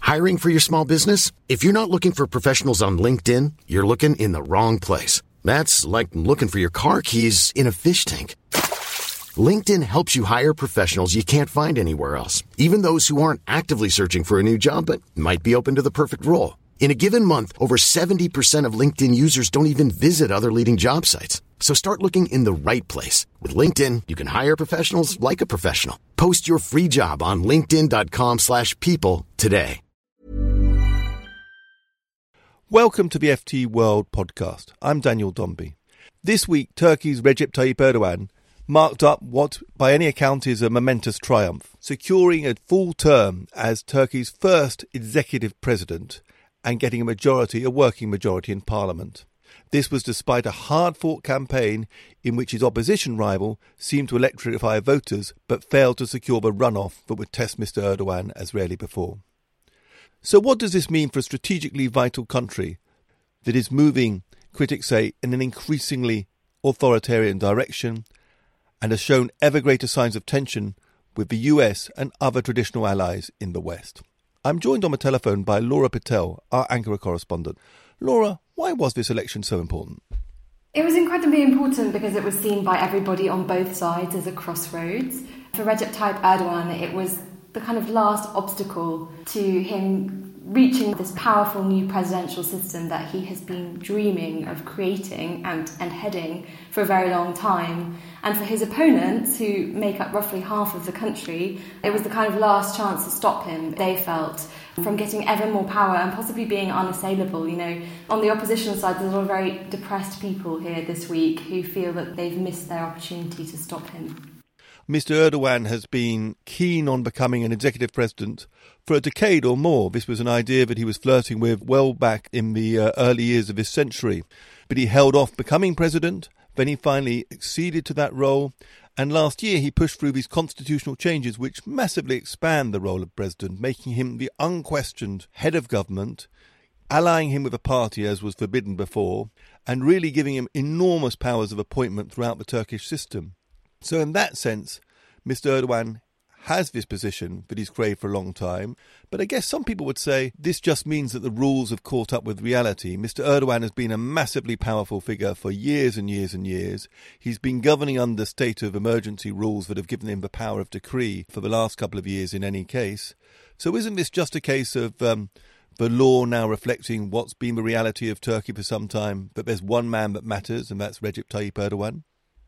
Hiring for your small business? If you're not looking for professionals on LinkedIn, you're looking in the wrong place. That's like looking for your car keys in a fish tank. LinkedIn helps you hire professionals you can't find anywhere else, even those who aren't actively searching for a new job but might be open to the perfect role. In a given month, over 70% of LinkedIn users don't even visit other leading job sites. So start looking in the right place. With LinkedIn, you can hire professionals like a professional. Post your free job on linkedin.com/people today. Welcome to the FT World podcast. I'm Daniel Dombey. This week, Turkey's Recep Tayyip Erdogan marked up what by any account is a momentous triumph, securing a full term as Turkey's first executive president and getting a working majority in parliament. This was despite a hard-fought campaign in which his opposition rival seemed to electrify voters but failed to secure the runoff that would test Mr. Erdogan as rarely before. So what does this mean for a strategically vital country that is moving, critics say, in an increasingly authoritarian direction and has shown ever greater signs of tension with the US and other traditional allies in the West? I'm joined on the telephone by Laura Patel, our Ankara correspondent. Laura, why was this election so important? It was incredibly important because it was seen by everybody on both sides as a crossroads. For Recep Tayyip Erdogan, it was the kind of last obstacle to him reaching this powerful new presidential system that he has been dreaming of creating and heading for a very long time. And for his opponents, who make up roughly half of the country, it was the kind of last chance to stop him, they felt, from getting ever more power and possibly being unassailable. You know, on the opposition side, there's a lot of very depressed people here this week who feel that they've missed their opportunity to stop him. Mr. Erdogan has been keen on becoming an executive president for a decade or more. This was an idea that he was flirting with well back in the early years of this century. But he held off becoming president, then he finally acceded to that role, and last year he pushed through these constitutional changes which massively expand the role of president, making him the unquestioned head of government, allying him with a party as was forbidden before, and really giving him enormous powers of appointment throughout the Turkish system. So in that sense, Mr. Erdogan has this position that he's craved for a long time. But I guess some people would say this just means that the rules have caught up with reality. Mr. Erdogan has been a massively powerful figure for years and years and years. He's been governing under state of emergency rules that have given him the power of decree for the last couple of years in any case. So isn't this just a case of the law now reflecting what's been the reality of Turkey for some time, that there's one man that matters, and that's Recep Tayyip Erdogan?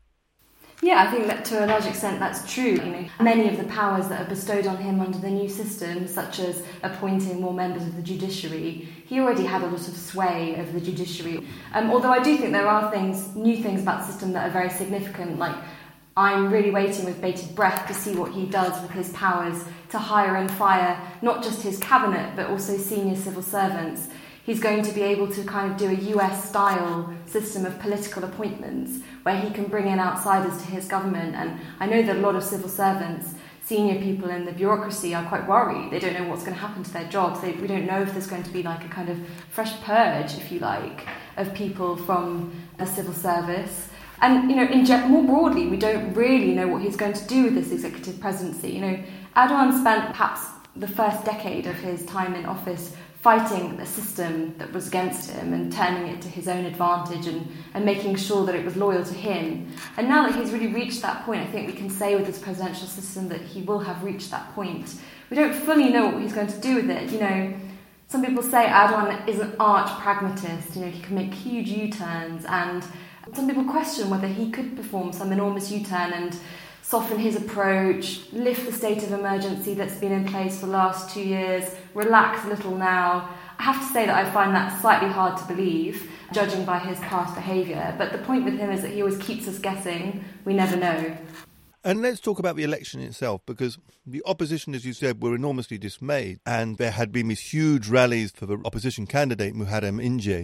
Yeah, I think that to a large extent that's true. You know, many of the powers that are bestowed on him under the new system, such as appointing more members of the judiciary, he already had a lot of sway over the judiciary. Although I do think there are new things about the system that are very significant, like I'm really waiting with bated breath to see what he does with his powers to hire and fire not just his cabinet but also senior civil servants. He's going to be able to kind of do a US-style system of political appointments where he can bring in outsiders to his government. And I know that a lot of civil servants, senior people in the bureaucracy, are quite worried. They don't know what's going to happen to their jobs. We don't know if there's going to be like a kind of fresh purge, if you like, of people from the civil service. And, you know, more broadly, we don't really know what he's going to do with this executive presidency. You know, Erdogan spent perhaps the first decade of his time in office fighting a system that was against him and turning it to his own advantage and making sure that it was loyal to him. And now that he's really reached that point, I think we can say with this presidential system that he will have reached that point. We don't fully know what he's going to do with it. You know, some people say Erdogan is an arch pragmatist. You know, he can make huge U-turns, and some people question whether he could perform some enormous U-turn and soften his approach, lift the state of emergency that's been in place for the last 2 years, relax a little now. I have to say that I find that slightly hard to believe, judging by his past behaviour. But the point with him is that he always keeps us guessing. We never know. And let's talk about the election itself, because the opposition, as you said, were enormously dismayed. And there had been these huge rallies for the opposition candidate, Muharrem İnce.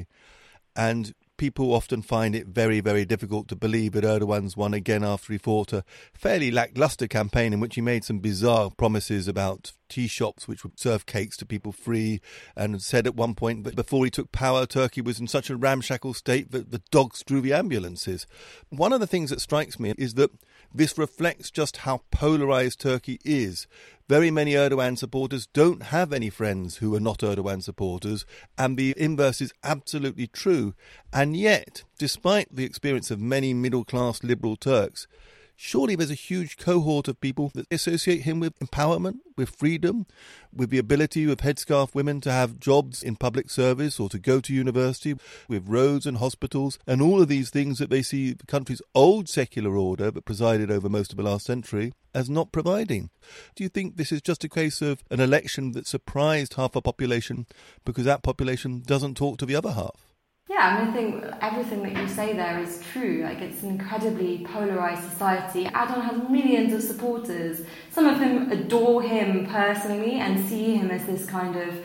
And people often find it very, very difficult to believe that Erdogan's won again after he fought a fairly lacklustre campaign in which he made some bizarre promises about tea shops which would serve cakes to people free, and said at one point that before he took power, Turkey was in such a ramshackle state that the dogs drew the ambulances. One of the things that strikes me is that This reflects just how polarised Turkey is. Very many Erdogan supporters don't have any friends who are not Erdogan supporters, and the inverse is absolutely true. And yet, despite the experience of many middle-class liberal Turks, surely there's a huge cohort of people that associate him with empowerment, with freedom, with the ability of headscarf women to have jobs in public service or to go to university, with roads and hospitals, and all of these things that they see the country's old secular order that presided over most of the last century as not providing. Do you think this is just a case of an election that surprised half a population because that population doesn't talk to the other half? Yeah, I think everything that you say there is true. Like, it's an incredibly polarised society. Erdogan has millions of supporters. Some of them adore him personally and see him as this kind of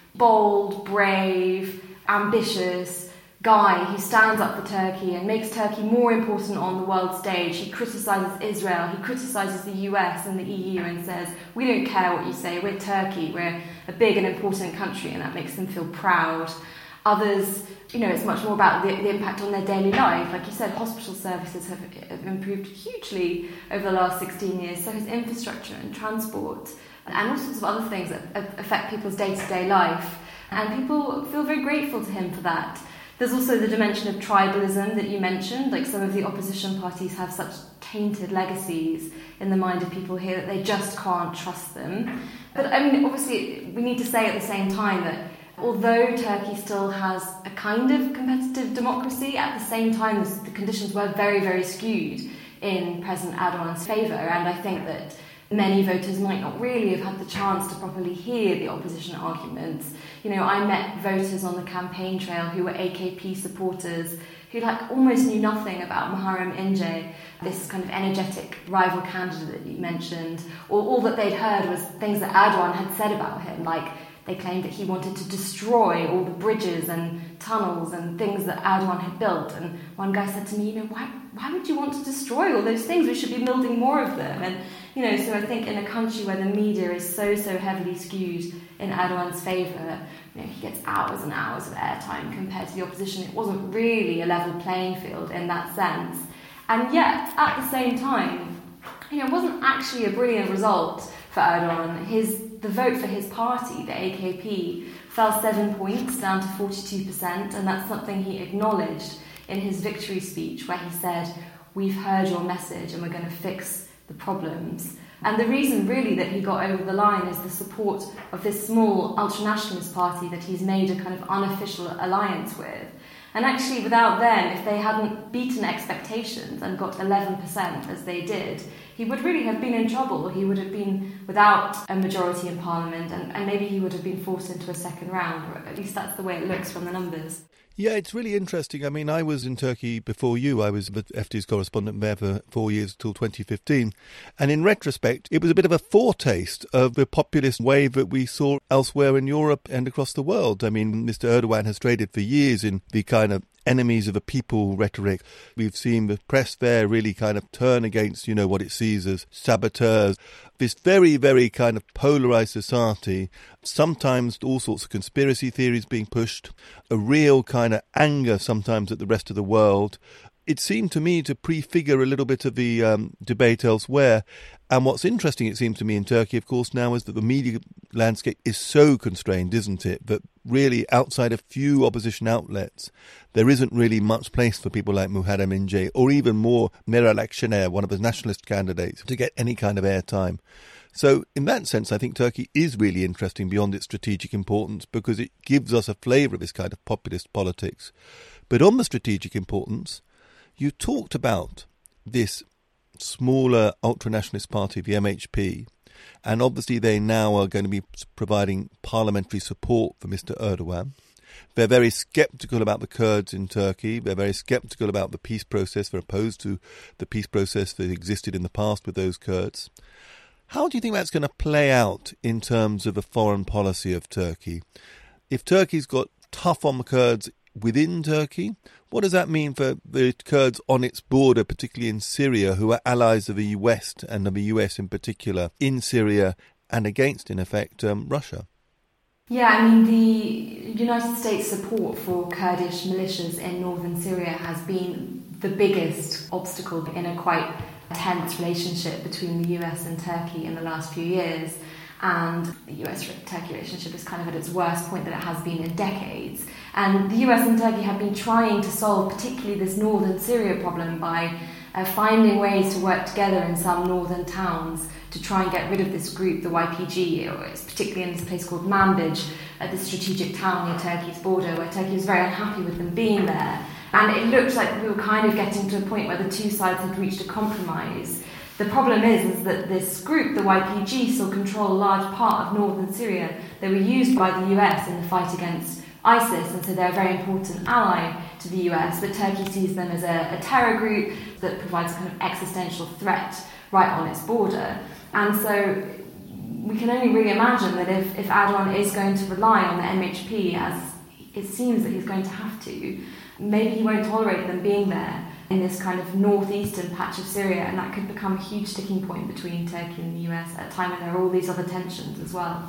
bold, brave, ambitious guy who stands up for Turkey and makes Turkey more important on the world stage. He criticises Israel, he criticises the US and the EU and says, we don't care what you say, we're Turkey, we're a big and important country, and that makes them feel proud. Others, it's much more about the impact on their daily life. Like you said, hospital services have improved hugely over the last 16 years. So has infrastructure and transport and all sorts of other things that affect people's day-to-day life. And people feel very grateful to him for that. There's also the dimension of tribalism that you mentioned. Like, some of the opposition parties have such tainted legacies in the mind of people here that they just can't trust them. But obviously, we need to say at the same time that although Turkey still has a kind of competitive democracy, at the same time the conditions were very, very skewed in President Erdogan's favour, and I think that many voters might not really have had the chance to properly hear the opposition arguments. I met voters on the campaign trail who were AKP supporters who almost knew nothing about Muharrem İnce, this kind of energetic rival candidate that you mentioned, or all that they'd heard was things that Erdogan had said about him, like they claimed that he wanted to destroy all the bridges and tunnels and things that Erdogan had built. And one guy said to me, why would you want to destroy all those things? We should be building more of them. And, so I think in a country where the media is so heavily skewed in Erdogan's favour, he gets hours and hours of airtime compared to the opposition. It wasn't really a level playing field in that sense. And yet, at the same time, it wasn't actually a brilliant result for Erdogan. The vote for his party, the AKP, fell 7 points down to 42%, and that's something he acknowledged in his victory speech, where he said, we've heard your message and we're going to fix the problems. And the reason really that he got over the line is the support of this small ultranationalist party that he's made a kind of unofficial alliance with. And actually, without them, if they hadn't beaten expectations and got 11% as they did, he would really have been in trouble. He would have been without a majority in Parliament, and maybe he would have been forced into a second round, or at least that's the way it looks from the numbers. Yeah, it's really interesting. I was in Turkey before you. I was the FT's correspondent there for 4 years till 2015. And in retrospect, it was a bit of a foretaste of the populist wave that we saw elsewhere in Europe and across the world. Mr. Erdogan has traded for years in the kind of enemies of the people rhetoric. We've seen the press there really kind of turn against, what it sees as saboteurs. This very, very kind of polarised society, sometimes all sorts of conspiracy theories being pushed, a real kind of anger sometimes at the rest of the world. It seemed to me to prefigure a little bit of the debate elsewhere. And what's interesting, it seems to me, in Turkey, of course, now is that the media landscape is so constrained, isn't it, that really outside a few opposition outlets, there isn't really much place for people like Muharrem İnce or even more Meral Akşener, one of the nationalist candidates, to get any kind of airtime. So in that sense, I think Turkey is really interesting beyond its strategic importance because it gives us a flavour of this kind of populist politics. But on the strategic importance, you talked about this smaller ultranationalist party, the MHP, and obviously they now are going to be providing parliamentary support for Mr. Erdogan. They're very sceptical about the Kurds in Turkey. They're very sceptical about the peace process. They're opposed to the peace process that existed in the past with those Kurds. How do you think that's going to play out in terms of the foreign policy of Turkey? If Turkey's got tough on the Kurds within Turkey, what does that mean for the Kurds on its border, particularly in Syria, who are allies of the West and of the US in particular, in Syria and against, in effect, Russia? Yeah, the United States support for Kurdish militias in northern Syria has been the biggest obstacle in a quite tense relationship between the US and Turkey in the last few years. And the US-Turkey relationship is kind of at its worst point that it has been in decades. And the US and Turkey have been trying to solve particularly this northern Syria problem by finding ways to work together in some northern towns to try and get rid of this group, the YPG, or it's particularly in this place called Manbij, this strategic town near Turkey's border, where Turkey was very unhappy with them being there. And it looked like we were kind of getting to a point where the two sides had reached a compromise. The problem is that this group, the YPG, still control a large part of northern Syria. They were used by the US in the fight against ISIS, and so they're a very important ally to the US, but Turkey sees them as a terror group that provides a kind of existential threat right on its border. And so we can only really imagine that if Erdogan is going to rely on the MHP, as it seems that he's going to have to, maybe he won't tolerate them being there in this kind of northeastern patch of Syria, and that could become a huge sticking point between Turkey and the US at a time when there are all these other tensions as well.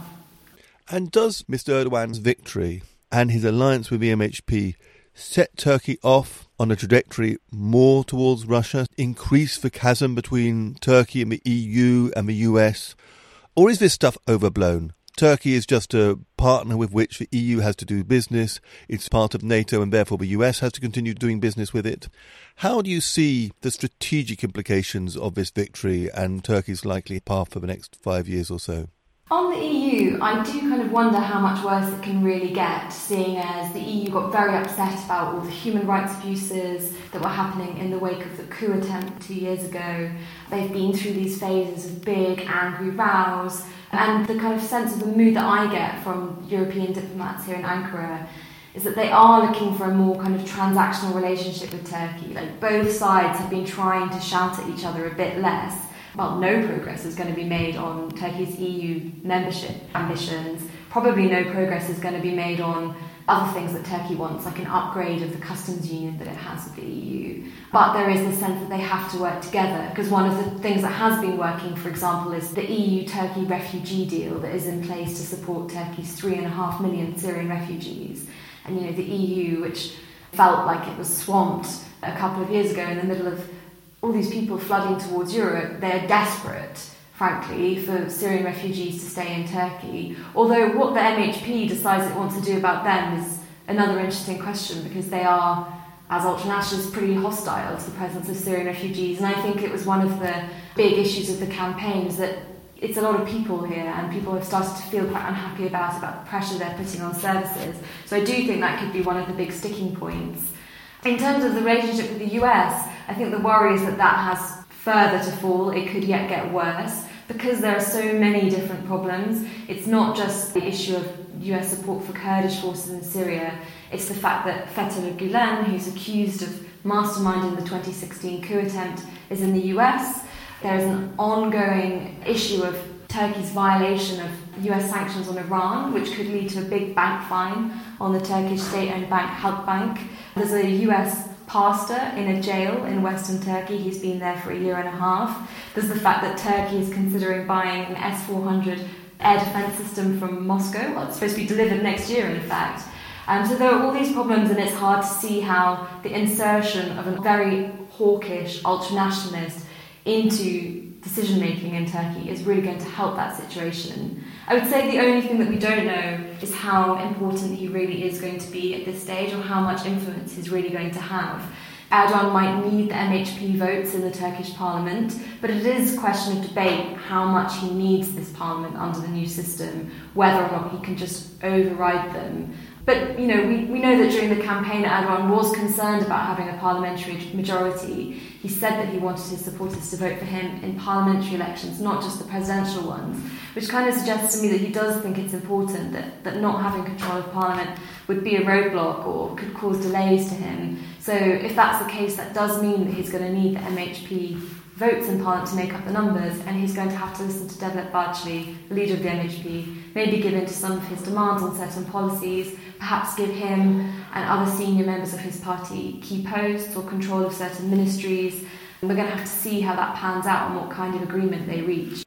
And does Mr. Erdogan's victory and his alliance with the MHP set Turkey off on a trajectory more towards Russia, increase the chasm between Turkey and the EU and the US? Or is this stuff overblown? Turkey is just a partner with which the EU has to do business. It's part of NATO and therefore the US has to continue doing business with it. How do you see the strategic implications of this victory and Turkey's likely path for the next 5 years or so? On the EU, I do kind of wonder how much worse it can really get, seeing as the EU got very upset about all the human rights abuses that were happening in the wake of the coup attempt 2 years ago. They've been through these phases of big, angry rows, and the kind of sense of the mood that I get from European diplomats here in Ankara is that they are looking for a more kind of transactional relationship with Turkey. Like, both sides have been trying to shout at each other a bit less. Well, no progress is going to be made on Turkey's EU membership ambitions. Probably no progress is going to be made on other things that Turkey wants, like an upgrade of the customs union that it has with the EU. But there is this sense that they have to work together, because one of the things that has been working, for example, is the EU-Turkey refugee deal that is in place to support Turkey's 3.5 million Syrian refugees. And, the EU, which felt like it was swamped a couple of years ago in the middle of all these people flooding towards Europe, they're desperate, frankly, for Syrian refugees to stay in Turkey. Although what the MHP decides it wants to do about them is another interesting question, because they are, as ultranationalists, pretty hostile to the presence of Syrian refugees. And I think it was one of the big issues of the campaign is that it's a lot of people here, and people have started to feel quite unhappy about the pressure they're putting on services. So I do think that could be one of the big sticking points. In terms of the relationship with the US, I think the worry is that has further to fall. It could yet get worse because there are so many different problems. It's not just the issue of US support for Kurdish forces in Syria. It's the fact that Fethullah Gulen, who's accused of masterminding the 2016 coup attempt, is in the US. There is an ongoing issue of Turkey's violation of US sanctions on Iran, which could lead to a big bank fine on the Turkish state-owned bank Halkbank. There's a US pastor in a jail in western Turkey. He's been there for 1.5 years. There's the fact that Turkey is considering buying an S-400 air defense system from Moscow. Well, it's supposed to be delivered next year, in fact. So there are all these problems, and it's hard to see how the insertion of a very hawkish ultranationalist into decision-making in Turkey is really going to help that situation. I would say the only thing that we don't know is how important he really is going to be at this stage, or how much influence he's really going to have. Erdogan might need the MHP votes in the Turkish parliament, but it is a question of debate how much he needs this parliament under the new system, whether or not he can just override them. But, we know that during the campaign, Erdogan was concerned about having a parliamentary majority. He said that he wanted his supporters to vote for him in parliamentary elections, not just the presidential ones, which kind of suggests to me that he does think it's important that not having control of parliament would be a roadblock or could cause delays to him. So if that's the case, that does mean that he's going to need the MHP votes in Parliament to make up the numbers, and he's going to have to listen to Devlet Bahçeli, the leader of the MHP, maybe give in to some of his demands on certain policies, perhaps give him and other senior members of his party key posts or control of certain ministries. And we're going to have to see how that pans out and what kind of agreement they reach.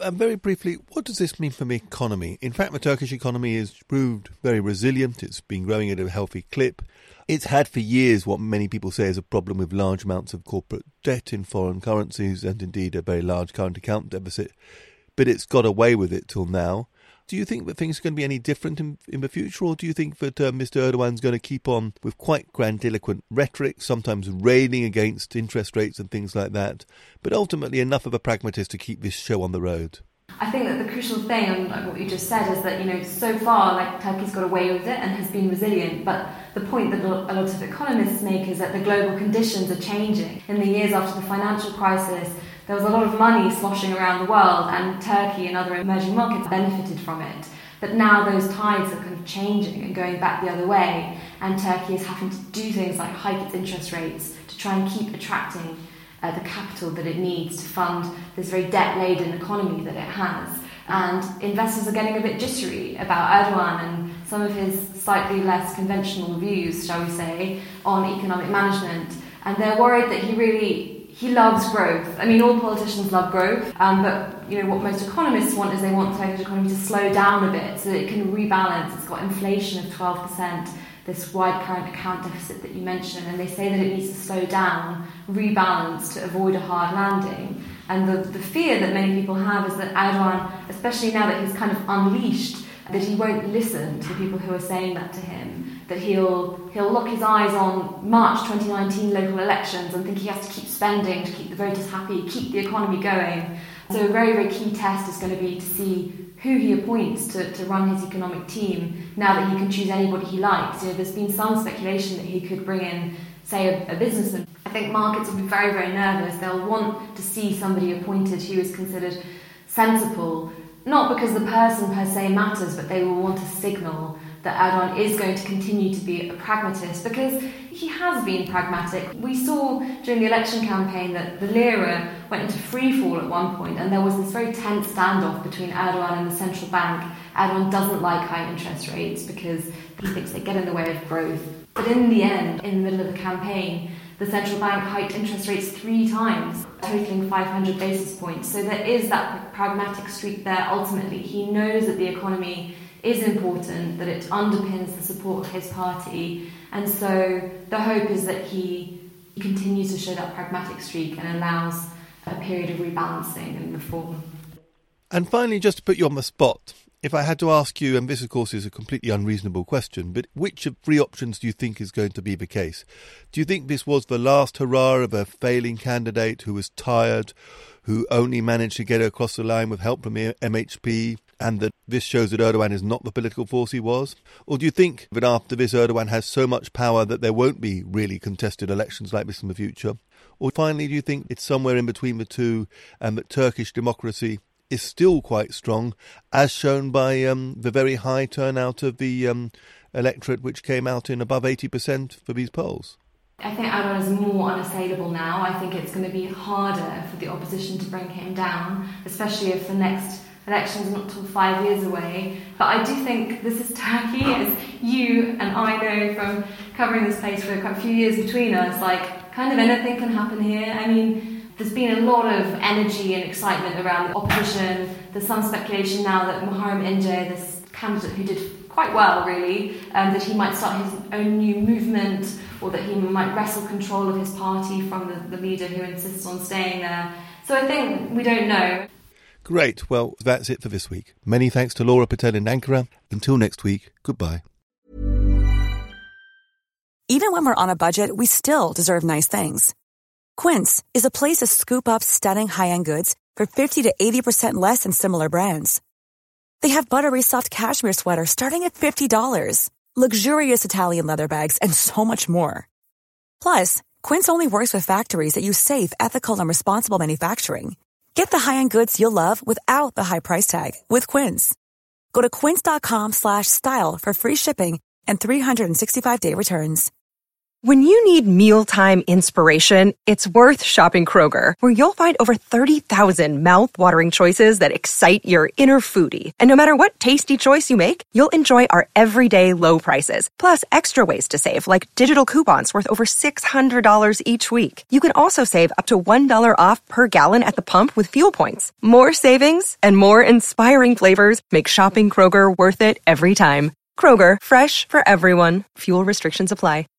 Very briefly, what does this mean for the economy? In fact, the Turkish economy has proved very resilient. It's been growing at a healthy clip. It's had for years what many people say is a problem with large amounts of corporate debt in foreign currencies and indeed a very large current account deficit. But it's got away with it till now. Do you think that things are going to be any different in the future, or do you think that Mr. Erdogan's going to keep on with quite grandiloquent rhetoric, sometimes railing against interest rates and things like that, but ultimately enough of a pragmatist to keep this show on the road? I think that the crucial thing, and like what you just said, is that, so far, Turkey's got away with it and has been resilient. But the point that a lot of economists make is that the global conditions are changing. In the years after the financial crisis, there was a lot of money sloshing around the world, and Turkey and other emerging markets benefited from it. But now those tides are kind of changing and going back the other way, and Turkey is having to do things like hike its interest rates to try and keep attracting the capital that it needs to fund this very debt-laden economy that it has. And investors are getting a bit jittery about Erdogan and some of his slightly less conventional views, shall we say, on economic management. And they're worried that he loves growth. I mean, all politicians love growth, but what most economists want is they want the Turkish economy to slow down a bit so that it can rebalance. It's got inflation of 12%. This wide current account deficit that you mentioned, and they say that it needs to slow down, rebalance to avoid a hard landing. And the fear that many people have is that Erdogan, especially now that he's kind of unleashed, that he won't listen to the people who are saying that to him, that he'll lock his eyes on March 2019 local elections and think he has to keep spending to keep the voters happy, keep the economy going. So a very, very key test is going to be to see who he appoints to run his economic team now that he can choose anybody he likes. There's been some speculation that he could bring in, say, a businessman. I think markets will be very, very nervous. They'll want to see somebody appointed who is considered sensible, not because the person per se matters, but they will want a signal that Erdogan is going to continue to be a pragmatist, because he has been pragmatic. We saw during the election campaign that the lira went into free fall at one point, and there was this very tense standoff between Erdogan and the central bank. Erdogan doesn't like high interest rates because he thinks they get in the way of growth. But in the end, in the middle of the campaign, the central bank hiked interest rates 3 times, totaling 500 basis points. So there is that pragmatic streak there ultimately. He knows that the economy is important, that it underpins the support of his party, and so the hope is that he continues to show that pragmatic streak and allows a period of rebalancing and reform. And finally, just to put you on the spot, if I had to ask you, and this of course is a completely unreasonable question, but which of 3 options do you think is going to be the case? Do you think this was the last hurrah of a failing candidate who was tired, who only managed to get across the line with help from the MHP, and that this shows that Erdogan is not the political force he was? Or do you think that after this Erdogan has so much power that there won't be really contested elections like this in the future? Or finally, do you think it's somewhere in between the two and that Turkish democracy is still quite strong, as shown by the very high turnout of the electorate, which came out in above 80% for these polls? I think Erdogan is more unassailable now. I think it's going to be harder for the opposition to bring him down, especially if the next election's not till 5 years away. But I do think this is Turkey, as you and I know from covering this place for quite a few years between us, kind of anything can happen here. I mean, there's been a lot of energy and excitement around the opposition. There's some speculation now that Muharrem İnce, this candidate who did quite well, really, that he might start his own new movement, or that he might wrestle control of his party from the leader who insists on staying there. So I think we don't know. Great. Well, that's it for this week. Many thanks to Laura Patel in Ankara. Until next week, goodbye. Even when we're on a budget, we still deserve nice things. Quince is a place to scoop up stunning high-end goods for 50 to 80% less than similar brands. They have buttery soft cashmere sweaters starting at $50, luxurious Italian leather bags, and so much more. Plus, Quince only works with factories that use safe, ethical, and responsible manufacturing. Get the high-end goods you'll love without the high price tag with Quince. Go to quince.com/style for free shipping and 365-day returns. When you need mealtime inspiration, it's worth shopping Kroger, where you'll find over 30,000 mouth-watering choices that excite your inner foodie. And no matter what tasty choice you make, you'll enjoy our everyday low prices, plus extra ways to save, like digital coupons worth over $600 each week. You can also save up to $1 off per gallon at the pump with fuel points. More savings and more inspiring flavors make shopping Kroger worth it every time. Kroger, fresh for everyone. Fuel restrictions apply.